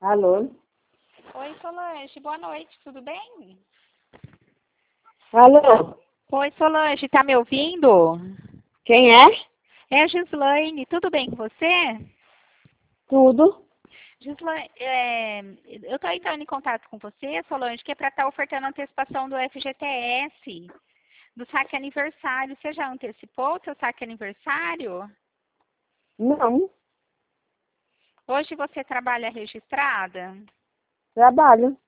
Alô? Oi, Solange, boa noite, tudo bem? Alô? Oi, Solange, tá me ouvindo? Quem é? É a Gislaine, tudo bem com você? Tudo? Gislaine, eu tô entrando em contato com você, Solange, que é para estar ofertando antecipação do FGTS, do saque aniversário. Você já antecipou o seu saque aniversário? Não, Hoje você trabalha registrada? trabalho.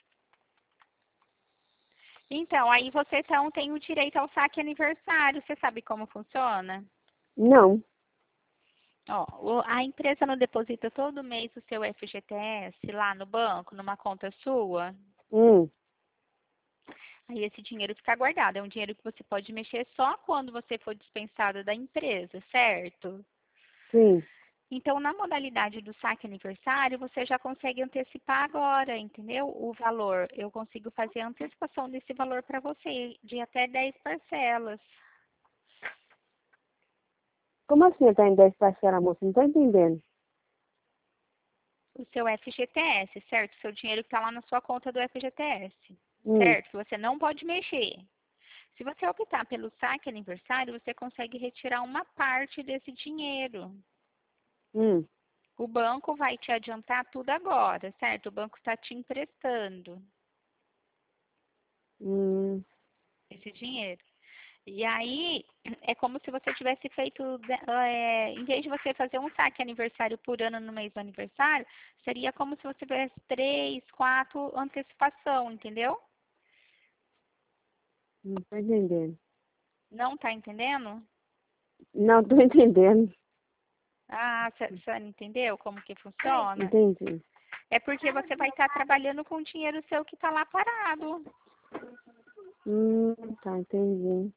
Então, aí você então tem o direito ao saque aniversário. Você sabe como funciona? Não. Ó, a empresa não deposita todo mês o seu FGTS lá no banco, numa conta sua? Hum, Aí esse dinheiro fica guardado. É um dinheiro que você pode mexer só quando você for dispensado da empresa, certo? sim. Então, na modalidade do saque aniversário, você já consegue antecipar agora, entendeu? O valor. Eu consigo fazer a antecipação desse valor para você, de até 10 parcelas. Como assim tá em 10 parcelas, moça? Não tô entendendo. O seu FGTS, certo? O seu dinheiro que está lá na sua conta do FGTS, Hum, certo? Que você não pode mexer. Se você optar pelo saque aniversário, você consegue retirar uma parte desse dinheiro. hum, O banco vai te adiantar tudo agora, certo? O banco está te emprestando hum, esse dinheiro. E aí, é como se você tivesse feito, em vez de você fazer um saque aniversário por ano no mês do aniversário, seria como se você tivesse 3, 4 antecipação, entendeu? não tô entendendo. Não está entendendo? Não tô entendendo. Ah, você não entendeu como que funciona? Entendi. É porque você vai estar trabalhando com o dinheiro seu que está lá parado. Tá, entendi.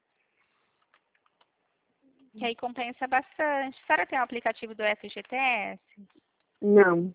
Que aí compensa bastante. A senhora tem o aplicativo do FGTS? Não.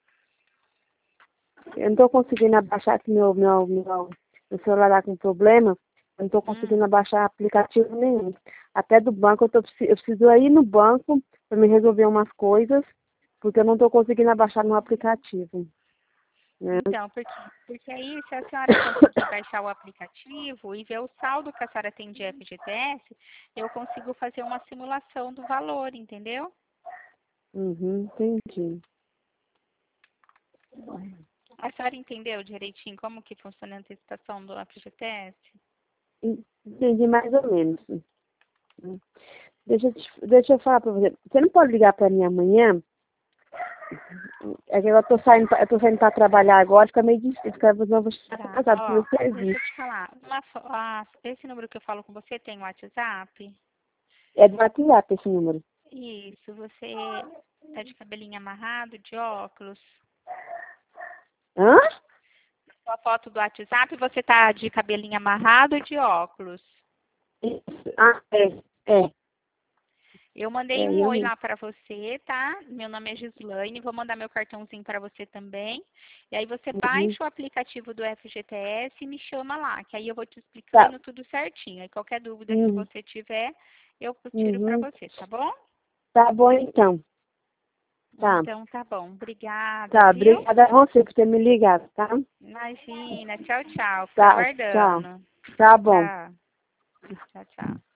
Eu não tô conseguindo abaixar aqui meu celular tá com problema. Eu não tô conseguindo abaixar aplicativo nenhum. Até do banco, eu preciso ir no banco para me resolver umas coisas, porque eu não tô conseguindo abaixar no aplicativo, né? Então, porque aí, se a senhora conseguir baixar o aplicativo e ver o saldo que a senhora tem de FGTS, eu consigo fazer uma simulação do valor, entendeu? Uhum, entendi. A senhora entendeu direitinho como que funciona a antecipação do FGTS? Entendi mais ou menos. Deixa eu falar para você. Você não pode ligar para mim amanhã? É que eu tô saindo para trabalhar agora, fica meio difícil, porque eu vou estar Tá, casado com o ó, meu deixa eu serviço. te falar. Esse número que eu falo com você tem WhatsApp? É do WhatsApp esse número. Isso, você tá de cabelinho amarrado, de óculos? Hã? Sua foto do WhatsApp, você tá de cabelinho amarrado e de óculos. Isso. Ah, é. Eu mandei É, um eu oi mesmo. lá pra você, tá? Meu nome é Gislaine, vou mandar meu cartãozinho pra você também. E aí você Uhum. baixa o aplicativo do FGTS e me chama lá, que aí eu vou te Tá. explicando tudo certinho. Aí qualquer dúvida que Uhum. você tiver, eu tiro pra Uhum. você, tá bom? Tá bom então. Tá. Então tá bom. Obrigada, Tá. viu? Obrigada a você por ter me ligado, tá? Imagina. Tchau, tchau. Fica Tá. Tchau. aguardando. Tá bom. Tchau. Tchau, tchau.